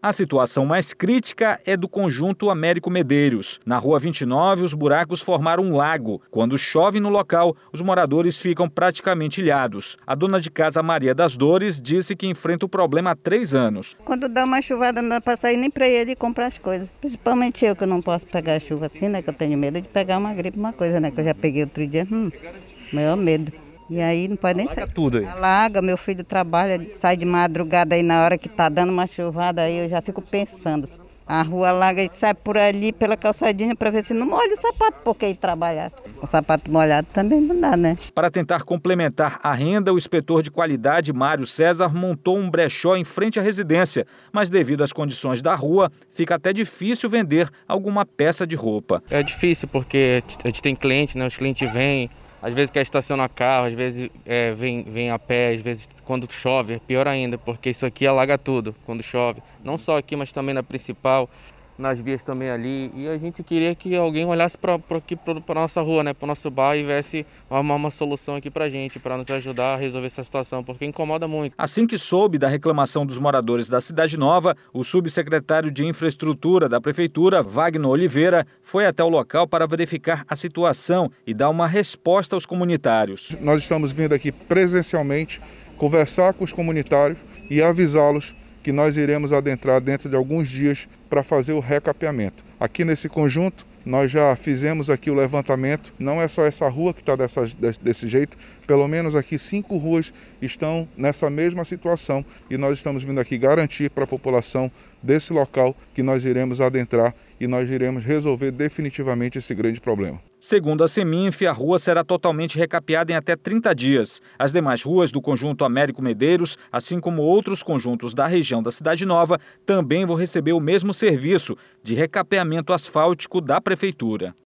A situação mais crítica é do conjunto Américo Medeiros. Na Rua 29, os buracos formaram um lago. Quando chove no local, os moradores ficam praticamente ilhados. A dona de casa Maria das Dores disse que enfrenta o problema há 3 anos. Quando dá uma chuvada não dá para sair nem para ele comprar as coisas. Principalmente eu que não posso pegar chuva assim, né? Que eu tenho medo de pegar uma gripe, uma coisa, né? Que eu já peguei outro dia, maior medo. E aí não pode nem sair. Tudo aí. Alaga, meu filho trabalha, sai de madrugada aí na hora que tá dando uma chuvada aí, eu já fico pensando. A rua alaga e sai por ali pela calçadinha para ver se não molha o sapato, porque ele trabalha. O sapato molhado também não dá, né? Para tentar complementar a renda, o inspetor de qualidade Mário César montou um brechó em frente à residência, mas devido às condições da rua, fica até difícil vender alguma peça de roupa. É difícil porque a gente tem cliente, né? Os clientes vêm. Às vezes quer estacionar carro, às vezes vem a pé, às vezes quando chove, é pior ainda, porque isso aqui alaga tudo quando chove. Não só aqui, mas também na principal, nas vias também ali. E a gente queria que alguém olhasse para a nossa rua, né, para o nosso bairro e viesse arrumar uma solução aqui para a gente, para nos ajudar a resolver essa situação, porque incomoda muito. Assim que soube da reclamação dos moradores da Cidade Nova, o subsecretário de Infraestrutura da Prefeitura, Wagner Oliveira, foi até o local para verificar a situação e dar uma resposta aos comunitários. Nós estamos vindo aqui presencialmente conversar com os comunitários e avisá-los que nós iremos adentrar dentro de alguns dias para fazer o recapeamento. Aqui nesse conjunto, nós já fizemos aqui o levantamento, não é só essa rua que está desse jeito, pelo menos aqui 5 ruas estão nessa mesma situação e nós estamos vindo aqui garantir para a população desse local que nós iremos adentrar e nós iremos resolver definitivamente esse grande problema. Segundo a Seminf, a rua será totalmente recapeada em até 30 dias. As demais ruas do conjunto Américo Medeiros, assim como outros conjuntos da região da Cidade Nova, também vão receber o mesmo serviço de recapeamento asfáltico da Prefeitura.